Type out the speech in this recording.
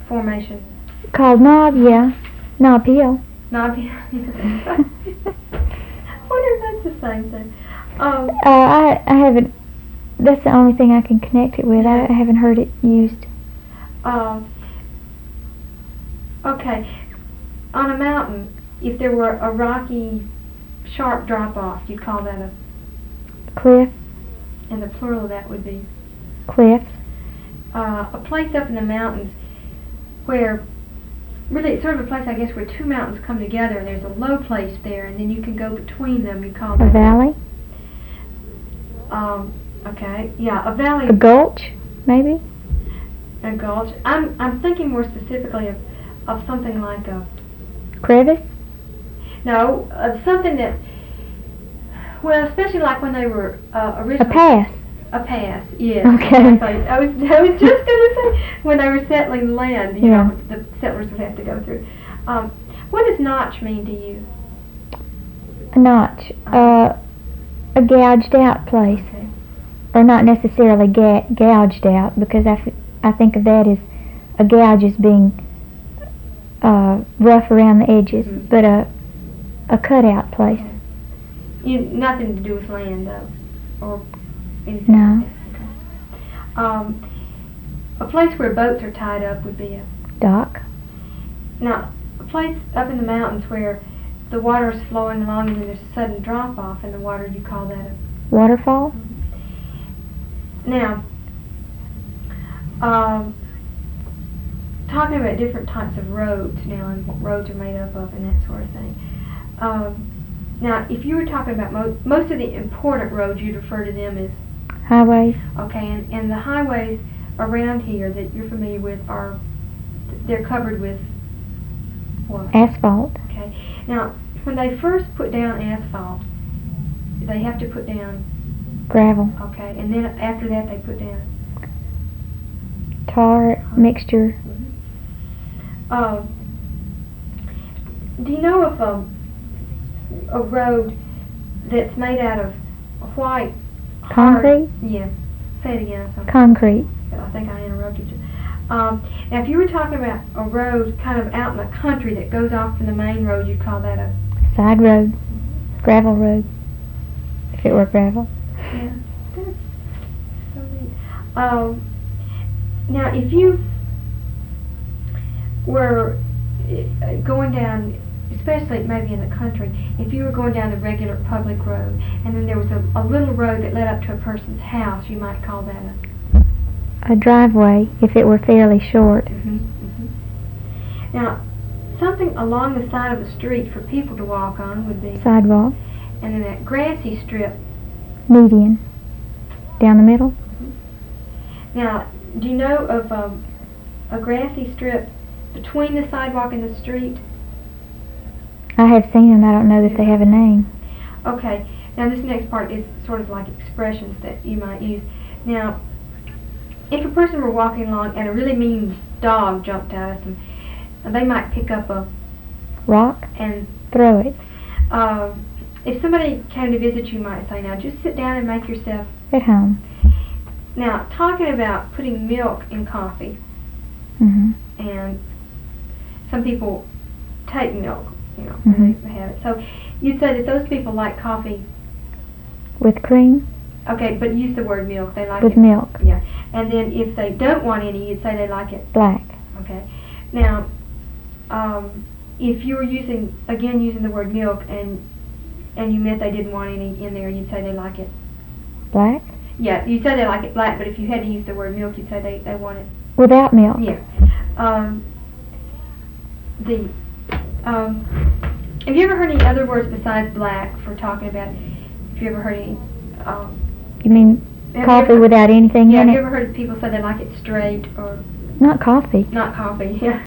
formation? Called Nob, yeah. Nob Hill. Nob Hill. I wonder if that's the same thing. I haven't. That's the only thing I can connect it with. Yeah. I haven't heard it used. Okay. On a mountain, if there were a rocky, sharp drop-off, you'd call that a Cliff. And the plural of that would be? Cliffs. A place up in the mountains where, really it's sort of a place, I guess, where two mountains come together and there's a low place there and then you can go between them, you call that? A valley. Okay, yeah, a valley. A gulch, maybe? A gulch. I'm thinking more specifically of something like a... Crevice? No, something that, well, especially like when they were originally... A pass. A pass, yes. Okay. I was just going to say, when they were settling the land, you know, the settlers would have to go through. What does notch mean to you? A notch. A gouged out place. Okay. Or not necessarily gouged out, because I think of that as a gouge as being rough around the edges, but a cutout place. Nothing to do with land, though, or anything. No. Like that. Okay. A place where boats are tied up would be a dock. Now, a place up in the mountains where the water is flowing along and then there's a sudden drop off in the water, you call that a waterfall. Now, talking about different types of roads now and what roads are made up of and that sort of thing. Now, if you were talking about most of the important roads, you'd refer to them as highways. Okay, and the highways around here that you're familiar with they're covered with what? Asphalt. Okay. Now, when they first put down asphalt, they have to put down gravel. Okay, and then after that they put down tar mixture. Do you know of a road that's made out of white concrete? Yeah. Say it again. Concrete. I think I interrupted you. Now, if you were talking about a road kind of out in the country that goes off from the main road, you'd call that a side road, gravel road. If it were gravel. Yeah, that's so neat. Now, if you were going down, especially maybe in the country, if you were going down the regular public road, and then there was a little road that led up to a person's house, you might call that a driveway, if it were fairly short. Now, something along the side of the street for people to walk on would be sidewalk. And then that grassy strip, median, down the middle. Now, do you know of a grassy strip between the sidewalk and the street? I have seen them. I don't know that they have a name. Okay. Now, this next part is sort of like expressions that you might use. Now, if a person were walking along and a really mean dog jumped out at them, they might pick up a rock and throw it. If somebody came to visit you, might say, now just sit down and make yourself at home. Now, talking about putting milk in coffee, and some people take milk, you know, when they have it. So you'd say that those people like coffee with cream. Okay, but use the word milk. They like with it. milk. Yeah, and then if they don't want any, you'd say they like it black. Okay. Now, if you were using the word milk and you meant they didn't want any in there, you'd say they like it black. Yeah, you'd say they like it black, but if you had to use the word milk, you'd say they want it without milk. Yeah. Have you ever heard any other words besides black for talking about? Have you ever heard any? You mean coffee without anything in it? Yeah. Have you ever heard people say they like it straight or? Not coffee. Not coffee. Yeah.